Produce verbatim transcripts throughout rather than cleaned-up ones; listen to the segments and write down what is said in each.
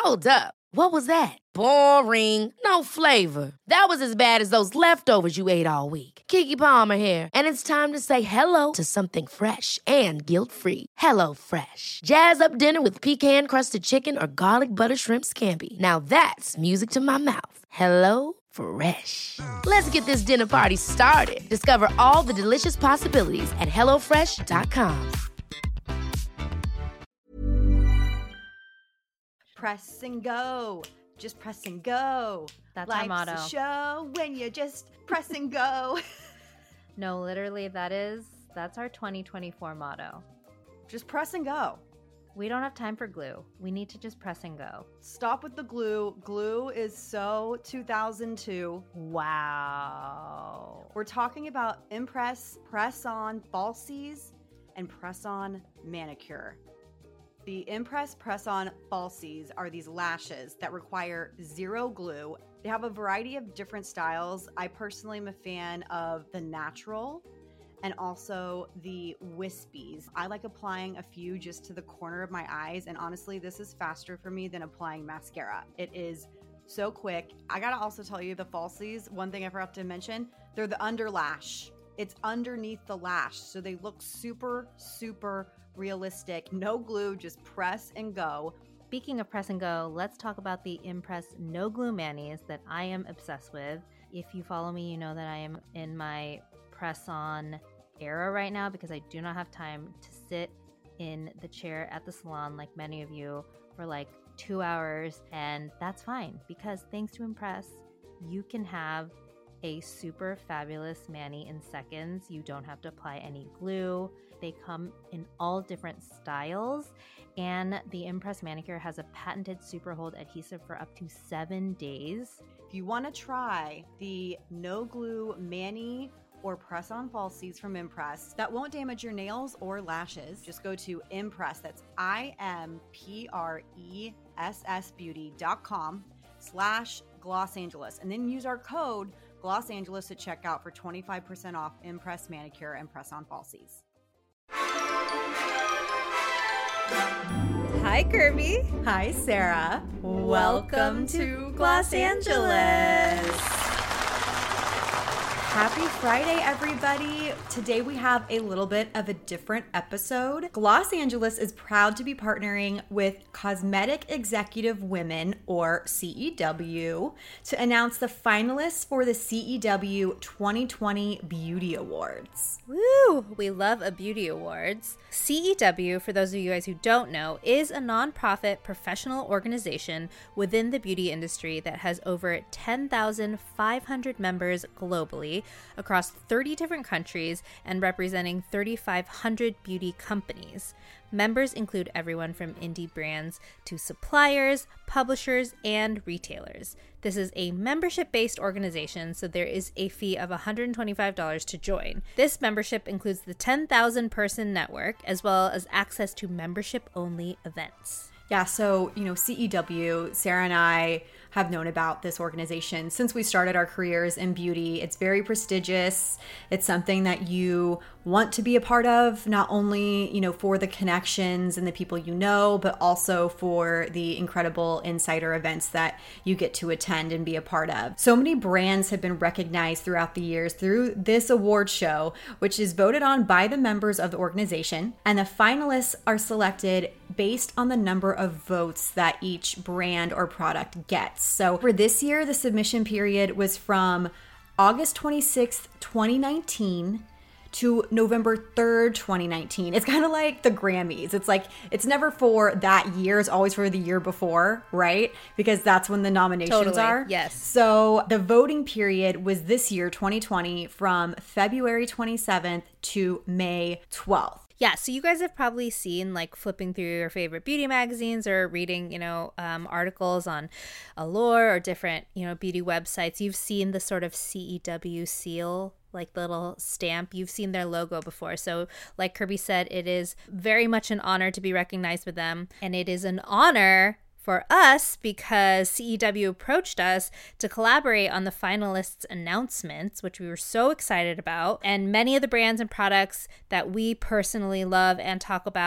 Hold up. What was that? Boring. No flavor. That was as bad as those leftovers you ate all week. Keke Palmer here, and it's time to say hello to something fresh and guilt-free. Hello Fresh. Jazz up dinner with pecan-crusted chicken or garlic butter shrimp scampi. Now that's music to my mouth. Hello Fresh. Let's get this dinner party started. Discover all the delicious possibilities at hello fresh dot com. Press and go. Just press and go. That's Life's our motto. a show when you just press and go. No, literally, that is, that's our twenty twenty-four motto. Just press and go. We don't have time for glue. We need to just press and go. Stop with the glue. Glue is so two thousand two. Wow. We're talking about Impress Press-On Falsies and Press-On Manicure. The Impress Press-On Falsies are these lashes that require zero glue. They have a variety of different styles. I personally am a fan of the natural and also the wispies. I like applying a few just to the corner of my eyes, and honestly, this is faster for me than applying mascara. It is so quick. I gotta also tell you, the falsies, one thing I forgot to mention, they're the under lash. It's underneath the lash, so they look super, super realistic. No glue, just press and go. Speaking of press and go, let's talk about the Impress No Glue Manis that I am obsessed with. If you follow me, you know that I am in my press-on era right now because I do not have time to sit in the chair at the salon like many of you for like two hours, and that's fine because thanks to Impress, you can have a super fabulous mani in seconds. You don't have to apply any glue. They come in all different styles, and the Impress Manicure has a patented super hold adhesive for up to seven days. If you want to try the no glue mani or press-on falsies from Impress that won't damage your nails or lashes, just go to Impress. That's I M P R E S S beauty dot com slash Gloss Angeles, and then use our code Gloss Angeles at checkout for twenty-five percent off Impress Manicure and Press-On Falsies. Hi, Kirby. Hi, Sarah. Welcome to Gloss Angeles. Happy Friday, everybody. Today we have a little bit of a different episode. Gloss Angeles is proud to be partnering with Cosmetic Executive Women, or C E W, to announce the finalists for the C E W twenty twenty Beauty Awards. Woo! We love a beauty awards. C E W, for those of you guys who don't know, is a nonprofit professional organization within the beauty industry that has over ten thousand five hundred members globally across thirty different countries and representing three thousand five hundred beauty companies. Members include everyone from indie brands to suppliers, publishers, and retailers. This is a membership-based organization, so there is a fee of one hundred twenty-five dollars to join. This membership includes the ten thousand person network, as well as access to membership-only events. Yeah, so, you know, C E W, Sarah and I have known about this organization since we started our careers in beauty. It's very prestigious. It's something that you want to be a part of, not only, you know, for the connections and the people you know, but also for the incredible insider events that you get to attend and be a part of. So many brands have been recognized throughout the years through this award show, which is voted on by the members of the organization, and the finalists are selected based on the number of votes that each brand or product gets. So for this year, the submission period was from August twenty-sixth, twenty nineteen to November third, twenty nineteen. It's kind of like the Grammys. It's like, it's never for that year. It's always for the year before, right? Because that's when the nominations Totally, are. yes. So the voting period was this year, twenty twenty, from February twenty-seventh to May twelfth. Yeah, so you guys have probably seen, like, flipping through your favorite beauty magazines or reading, you know, um, articles on Allure or different, you know, beauty websites. You've seen the sort of C E W seal, like the little stamp. You've seen their logo before. So like Kirby said, it is very much an honor to be recognized with them. And it is an honor for us because C E W approached us to collaborate on the finalists' announcements, which we were so excited about. And many of the brands and products that we personally love and talk about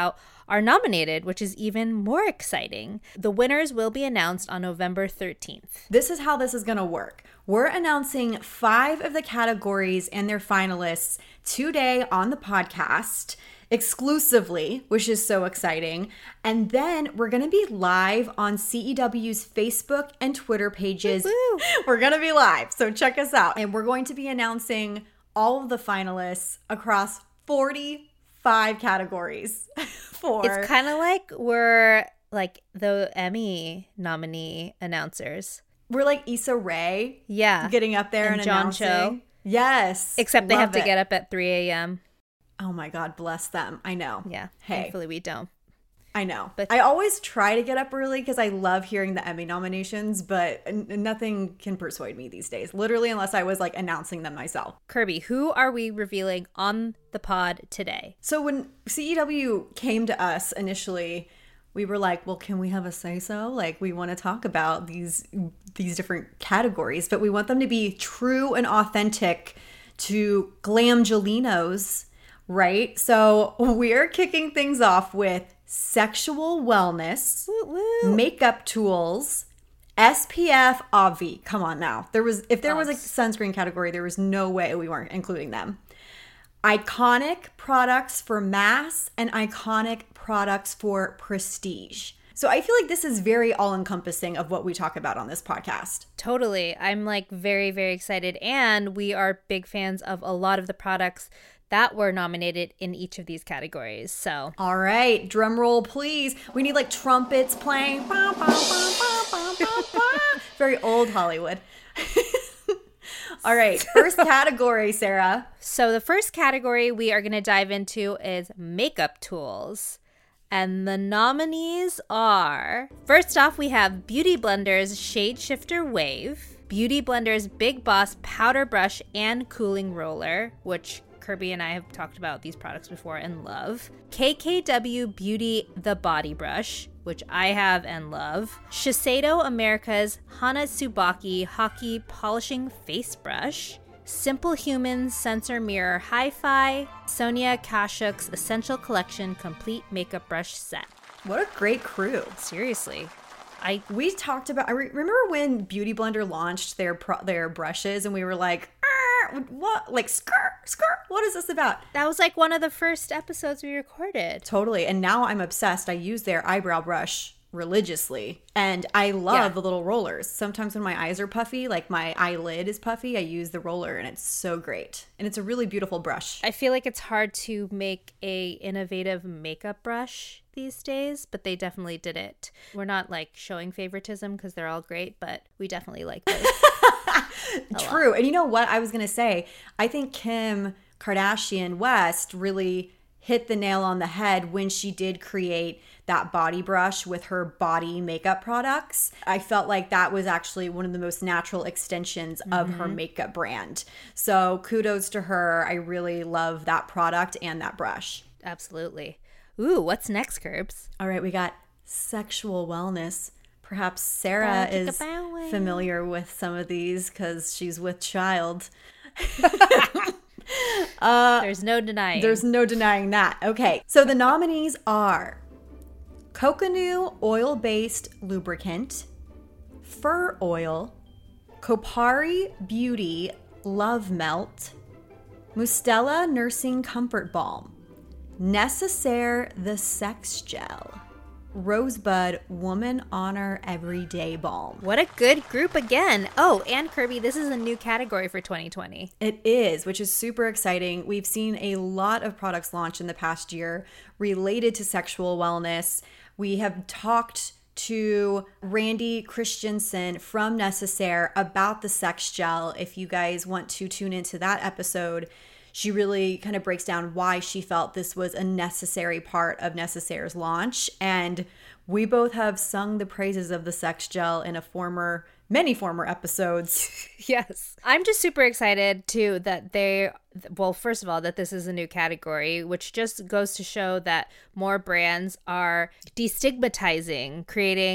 are nominated, which is even more exciting. The winners will be announced on November thirteenth. This is how this is going to work. We're announcing five of the categories and their finalists today on the podcast exclusively, which is so exciting. And then we're going to be live on C E W's Facebook and Twitter pages. Woo-hoo. We're going to be live, so check us out. And we're going to be announcing all of the finalists across forty-five categories. For It's kind of like we're like the Emmy nominee announcers. We're like Issa Rae. Yeah. Getting up there and, And John announcing. Cho. Yes. Except they Love have to it. get up at three a.m. Oh my God, bless them. I know. Yeah. Hey. Thankfully we don't. I know. But- I always try to get up early because I love hearing the Emmy nominations, but n- nothing can persuade me these days. Literally, unless I was like announcing them myself. Kirby, who are we revealing on the pod today? So when C E W came to us initially, we were like, well, can we have a say-so? Like, we want to talk about these these different categories, but we want them to be true and authentic to Glamgelinos, right? So we're kicking things off with sexual wellness, makeup tools, S P F, obvi. Come on now. There was if there was a sunscreen category, there was no way we weren't including them. Iconic products for mass and iconic products for prestige. So I feel like this is very all-encompassing of what we talk about on this podcast. Totally. I'm like very, very excited. And we are big fans of a lot of the products that were nominated in each of these categories. So, All right, drum roll, please. We need like trumpets playing. Bah, bah, bah, bah, bah, bah, bah. Very old Hollywood. All right, first category, Sarah. so the first category we are going to dive into is makeup tools. And the nominees are, first off, we have Beauty Blender's Shade Shifter Wave, Beauty Blender's Big Boss Powder Brush and Cooling Roller, which Kirby and I have talked about these products before and love, K K W Beauty The Body Brush, which I have and love, Shiseido America's Hana Tsubaki Hockey Polishing Face Brush, Simple Humans Sensor Mirror Hi-Fi, Sonia Kashuk's Essential Collection Complete Makeup Brush Set. What a great crew. Seriously. I We talked about, I re- remember when Beauty Blender launched their pro- their brushes and we were like, "Ah, what? Like, skirt, skirt, what is this about? that was like one of the first episodes we recorded. Totally. And now I'm obsessed. I use their eyebrow brush religiously. And I love Yeah. the little rollers. Sometimes when my eyes are puffy, like my eyelid is puffy, I use the roller and it's so great. And it's a really beautiful brush. I feel like it's hard to make a innovative makeup brush these days, but they definitely did it. We're not like showing favoritism because they're all great, but we definitely like those. True. And you know what I was going to say? I think Kim Kardashian West really hit the nail on the head when she did create that body brush with her body makeup products. I felt like that was actually one of the most natural extensions of her makeup brand. So kudos to her. I really love that product and that brush. Absolutely. Ooh, what's next, Curbs? All right, we got sexual wellness. Perhaps Sarah Bow, chicka, is bow, wow. familiar with some of these because she's with child. There's no denying. There's no denying that. Okay, so the nominees are Coconut oil-based lubricant, Fur Oil, Kopari Beauty Love Melt, Mustela Nursing Comfort Balm, Necessaire the Sex Gel, Rosebud Woman Honor Everyday Balm. What a good group again. Oh, and Kirby, this is a new category for twenty twenty. It is, which is super exciting. We've seen a lot of products launch in the past year related to sexual wellness. We have talked to Randy Christensen from Necessaire about the sex gel. If you guys want to tune into that episode, she really kind of breaks down why she felt this was a necessary part of Necessaire's launch. And we both have sung the praises of the sex gel in a former, many former episodes. Yes. I'm just super excited too that they, well, first of all, that this is a new category, which just goes to show that more brands are destigmatizing, creating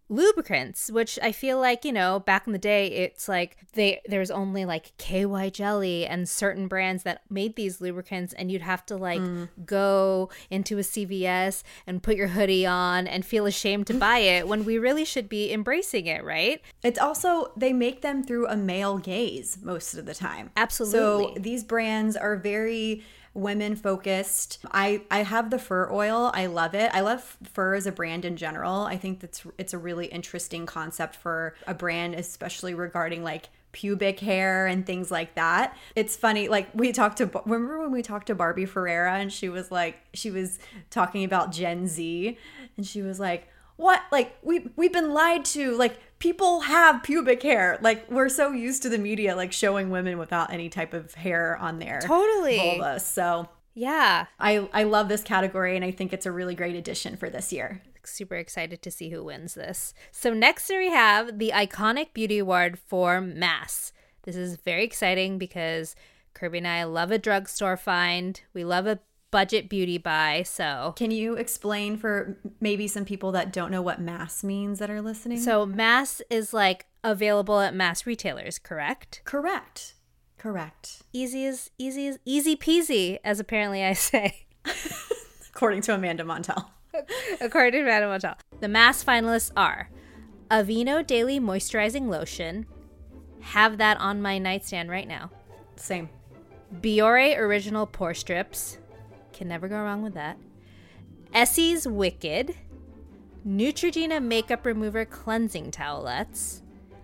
lubricants, which I feel like, you know, back in the day, it's like they there was only like K Y jelly and certain brands that made these lubricants, and you'd have to like mm. go into a C V S and put your hoodie on and feel ashamed to buy it when we really should be embracing it, right? It's also, they make them through a male gaze most of the time. Absolutely. So these brands are very women focused. I I have the fur oil. I love it. I love fur as a brand in general. I think that's it's a really interesting concept for a brand, especially regarding like pubic hair and things like that. It's funny, like we talked to remember when we talked to Barbie Ferreira, and she was like she was talking about Gen Z, and she was like, what, like we we've been lied to, like people have pubic hair, like we're so used to the media like showing women without any type of hair on their totally vulva. So yeah, I I love this category, and I think it's a really great addition for this year. Super excited to see who wins this. So next we have the Iconic Beauty Award for Mass. This is very exciting because Kirby and I love a drugstore find. We love a budget beauty buy. So can you explain for maybe some people that don't know what mass means that are listening? So mass is like available at mass retailers, correct? Correct. Correct. Easy as easy as easy peasy, as apparently I say. According to Amanda Montel. According to Amanda Montel. The mass finalists are Aveeno Daily Moisturizing Lotion. Have that on my nightstand right now. Same. Biore Original Pore Strips. Can never go wrong with that. Essie's Wicked. Neutrogena Makeup Remover Cleansing Towelettes.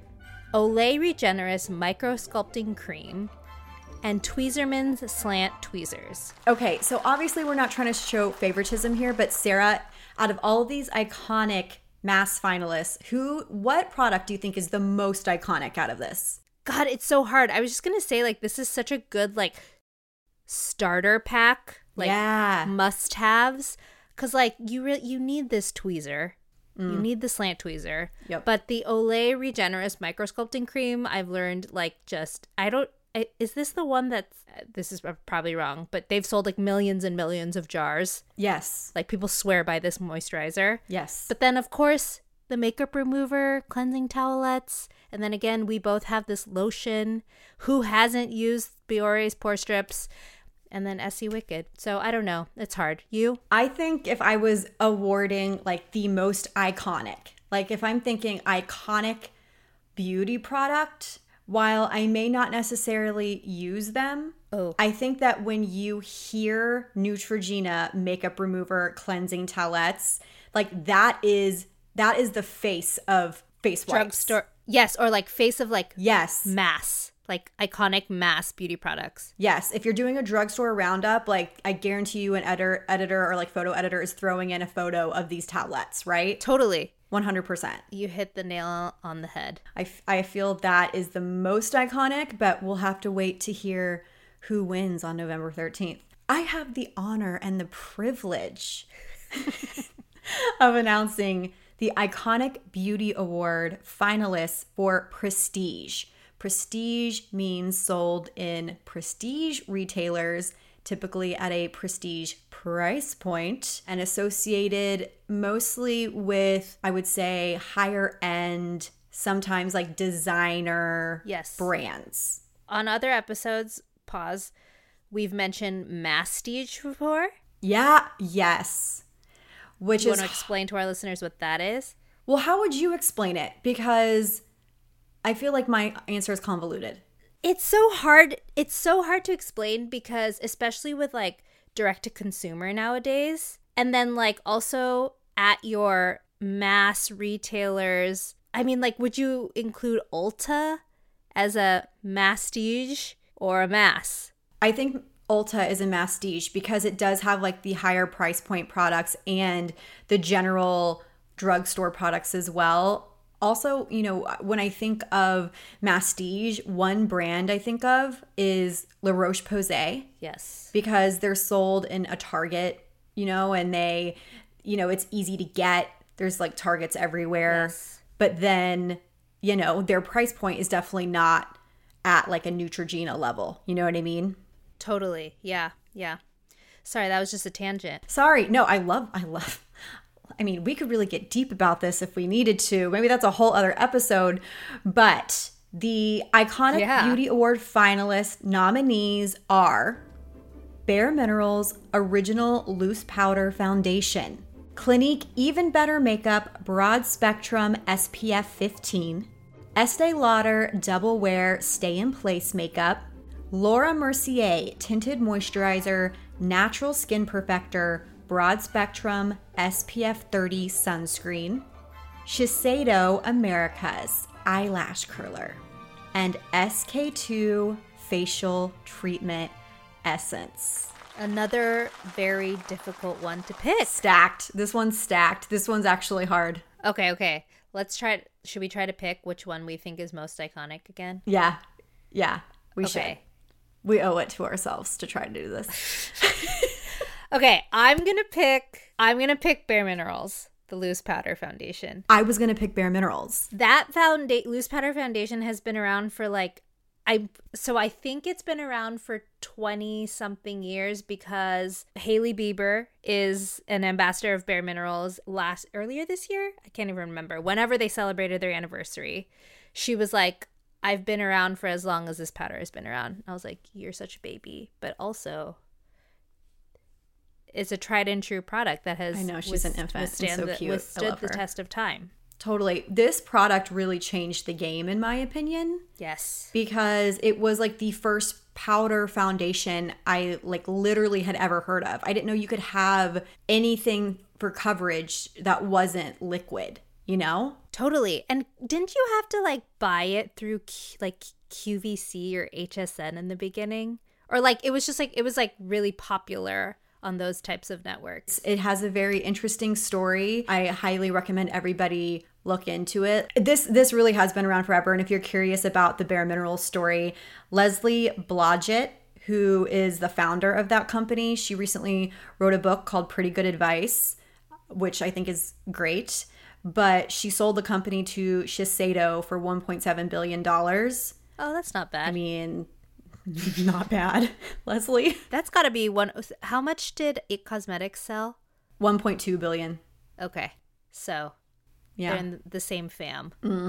Olay Regenerous Micro Sculpting Cream. And Tweezerman's Slant Tweezers. Okay, so obviously we're not trying to show favoritism here, but Sarah, out of all of these iconic mass finalists, who, what product do you think is the most iconic out of this? God, it's so hard. I was just gonna say, like, this is such a good, like, starter pack, like, yeah. must-haves, because, like, you really you need this tweezer. Mm. You need the slant tweezer. Yep. But the Olay Regenerous Micro Sculpting Cream, I've learned, like, just I don't. Is this the one that's, this is probably wrong, but they've sold like millions and millions of jars? Yes. Like people swear by this moisturizer. Yes. But then, of course, the makeup remover, cleansing towelettes. And then again, we both have this lotion. Who hasn't used Biore's Pore Strips? And then Essie Wicked. So I don't know. It's hard. You? I think if I was awarding like the most iconic, like if I'm thinking iconic beauty product, while I may not necessarily use them, oh. I think that when you hear Neutrogena Makeup Remover Cleansing Towelettes, like that is that is the face of face wipes. Drugstore. Yes, or like face of like yes. mass, like iconic mass beauty products. Yes, if you're doing a drugstore roundup, like I guarantee you an editor, editor or like photo editor is throwing in a photo of these towelettes, right? Totally. one hundred percent. You hit the nail on the head. I, f- I feel that is the most iconic, but we'll have to wait to hear who wins on November thirteenth. I have the honor and the privilege of announcing the Iconic Beauty Award finalists for Prestige. Prestige means sold in prestige retailers, typically at a prestige price point, and associated mostly with, I would say, higher end, sometimes like designer yes. brands. On other episodes, pause, we've mentioned Masstige before. Yeah, yes. Which you is, want to explain to our listeners what that is? Well, how would you explain it? Because I feel like my answer is convoluted. It's so hard. It's so hard to explain because especially with like direct to consumer nowadays, and then like also at your mass retailers. I mean, like, would you include Ulta as a masstige or a mass? I think Ulta is a masstige because it does have like the higher price point products and the general drugstore products as well. Also, you know, when I think of masstige, one brand I think of is La Roche-Posay. Yes. Because they're sold in a Target, you know, and they, you know, it's easy to get. There's like Targets everywhere. Yes. But then, you know, their price point is definitely not at like a Neutrogena level. You know what I mean? Totally. Yeah. Yeah. Sorry, that was just a tangent. Sorry. No, I love, I love, I mean, we could really get deep about this if we needed to. Maybe that's a whole other episode. But the Iconic Yeah. Beauty Award finalist nominees are Bare Minerals Original Loose Powder Foundation, Clinique Even Better Makeup Broad Spectrum S P F fifteen, Estee Lauder Double Wear Stay in Place Makeup, Laura Mercier Tinted Moisturizer Natural Skin Perfector Broad Spectrum S P F thirty Sunscreen, Shiseido Americas Eyelash Curler, and S K two Facial Treatment Essence. Another very difficult one to pick. Stacked. This one's stacked. This one's actually hard. Okay, okay. Let's try. Should we try to pick which one we think is most iconic again? Yeah. Yeah. We should. Okay. We owe it to ourselves to try to do this. Okay, I'm gonna pick. I'm gonna pick Bare Minerals, the loose powder foundation. I was going to pick Bare Minerals. That founda- loose powder foundation has been around for like I. So I think it's been around for twenty something years because Hailey Bieber is an ambassador of Bare Minerals. Last earlier this year, I can't even remember. Whenever they celebrated their anniversary, she was like, "I've been around for as long as this powder has been around." I was like, "You're such a baby," but also, it's a tried and true product that has I know, she's an infant and withstand so the- cute. I withstood love the her. test of time. Totally. This product really changed the game, in my opinion, Yes. because it was like the first powder foundation I like literally had ever heard of. I didn't know you could have anything for coverage that wasn't liquid, you know? Totally. And didn't you have to like buy it through Q- like Q V C or H S N in the beginning? Or like it was just like it was like really popular on those types of networks. It has a very interesting story. I highly recommend everybody look into it. This this really has been around forever. And if you're curious about the Bare Minerals story, Leslie Blodgett, who is the founder of that company, she recently wrote a book called Pretty Good Advice, which I think is great. But she sold the company to Shiseido for one point seven billion dollars. Oh, that's not bad. I mean, not bad, Leslie. That's got to be one. How much did It Cosmetics sell? one point two billion. Okay. So Yeah. they're in the same fam.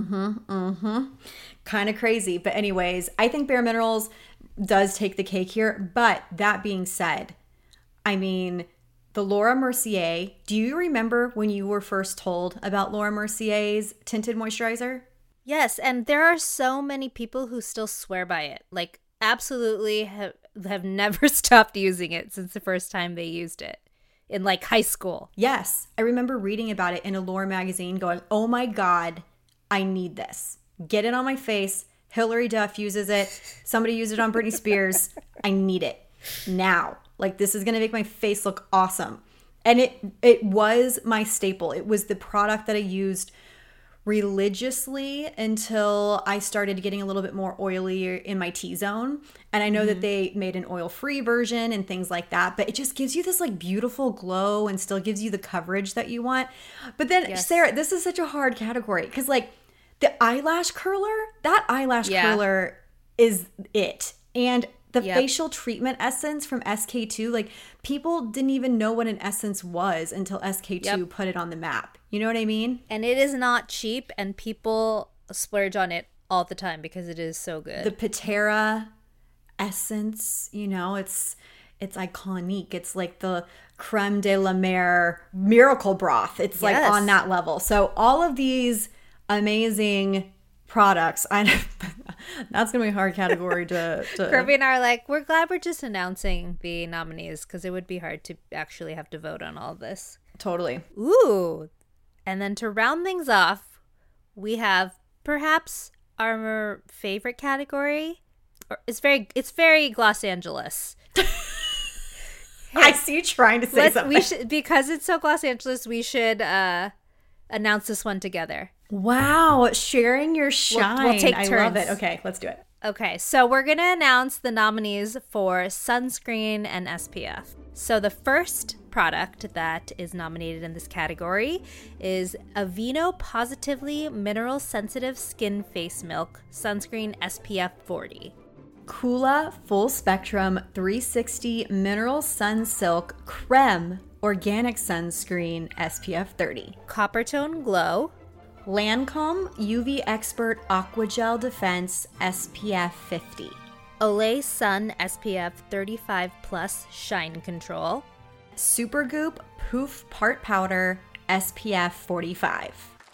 Kind of crazy. But anyways, I think Bare Minerals does take the cake here. But that being said, I mean, the Laura Mercier, do you remember when you were first told about Laura Mercier's tinted moisturizer? Yes, and there are so many people who still swear by it. Like, absolutely have, have never stopped using it since the first time they used it in like high school. Yes. I remember reading about it in a Laura magazine going, oh my God, I need this. Get it on my face. Hilary Duff uses it. Somebody used it on Britney Spears. I need it now. Like, this is going to make my face look awesome. And it it was my staple. It was the product that I used religiously until I started getting a little bit more oily in my T-zone. And I know mm-hmm. that they made an oil-free version and things like that, but it just gives you this like beautiful glow and still gives you the coverage that you want. But then, yes. Sarah, this is such a hard category because like the eyelash curler, that eyelash yeah. curler is it. And the yep. facial treatment essence from S K two, like people didn't even know what an essence was until S K two yep. put it on the map. You know what I mean? And it is not cheap, and people splurge on it all the time because it is so good. The Pitera essence, you know, it's it's iconic. It's like the creme de la mer miracle broth. It's like yes. on that level. So all of these amazing products, I that's gonna be a hard category to, to Kirby and I are like, we're glad we're just announcing the nominees because it would be hard to actually have to vote on all of this. Totally. Ooh. And then to round things off, we have perhaps our favorite category. It's very it's very Los Angeles. I see you trying to say Let's, something. We should, because it's so Los Angeles, we should uh, announce this one together. Wow, sharing your shine. We'll, we'll take turns. I love it. Okay, let's do it. Okay, so we're going to announce the nominees for sunscreen and S P F. So the first product that is nominated in this category is Aveeno Positively Mineral Sensitive Skin Face Milk Sunscreen S P F forty. Kula Full Spectrum three sixty Mineral Sun Silk Creme Organic Sunscreen S P F thirty. Coppertone Glow. Lancome U V Expert Aqua Gel Defense S P F fifty. Olay Sun S P F thirty-five plus Shine Control. Supergoop Poof Part Powder S P F forty-five.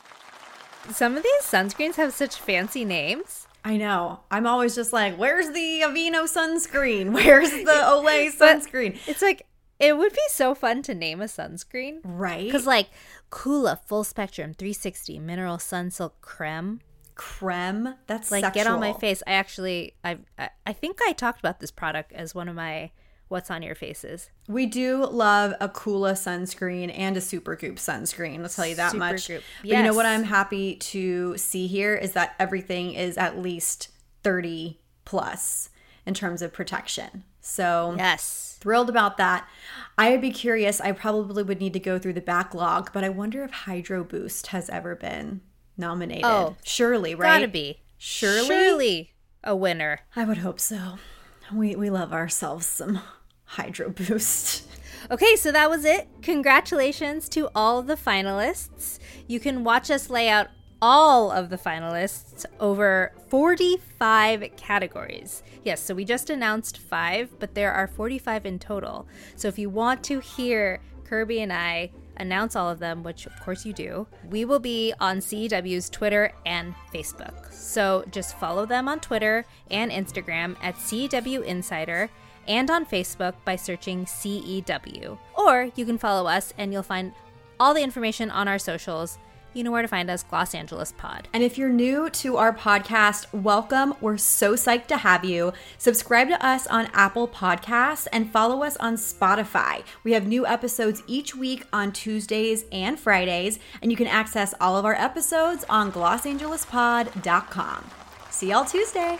Some of these sunscreens have such fancy names. I know. I'm always just like, where's the Aveeno sunscreen? Where's the Olay sunscreen? It's like, it would be so fun to name a sunscreen. Right? Because like, Kula Full Spectrum three sixty Mineral Sunsilk Creme. Creme? That's like sexual. Get on my face. I actually, I, I I think I talked about this product as one of my What's on Your Faces. We do love a Kula sunscreen and a Supergoop sunscreen. I'll tell you that much. Supergoop. But Yes. you know what I'm happy to see here is that everything is at least thirty plus in terms of protection. So Yes. thrilled about that. I would be curious. I probably would need to go through the backlog, but I wonder if Hydro Boost has ever been nominated. Oh, surely, right? Gotta be. Surely? Surely a winner. I would hope so. We we love ourselves some Hydro Boost. Okay, so that was it. Congratulations to all the finalists. You can watch us lay out all of the finalists over forty-five categories. Yes, so we just announced five, but there are forty-five in total. So if you want to hear Kirby and I announce all of them, which of course you do, we will be on C E W's Twitter and Facebook. So just follow them on Twitter and Instagram at C E W Insider and on Facebook by searching C E W. Or you can follow us and you'll find all the information on our socials. You know where to find us, Los Angeles Pod. And if you're new to our podcast, welcome. We're so psyched to have you. Subscribe to us on Apple Podcasts and follow us on Spotify. We have new episodes each week on Tuesdays and Fridays, and you can access all of our episodes on los angeles pod dot com. See y'all Tuesday.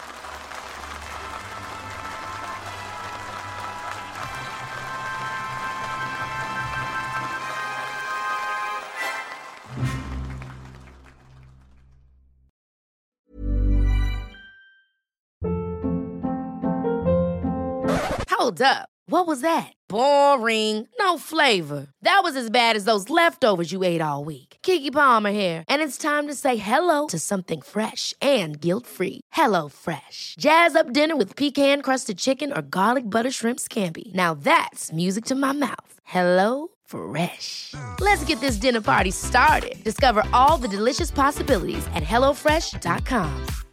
Hold up. What was that? Boring. No flavor. That was as bad as those leftovers you ate all week. Keke Palmer here, and it's time to say hello to something fresh and guilt-free. Hello Fresh. Jazz up dinner with pecan-crusted chicken or garlic butter shrimp scampi. Now that's music to my mouth. Hello Fresh. Let's get this dinner party started. Discover all the delicious possibilities at hello fresh dot com.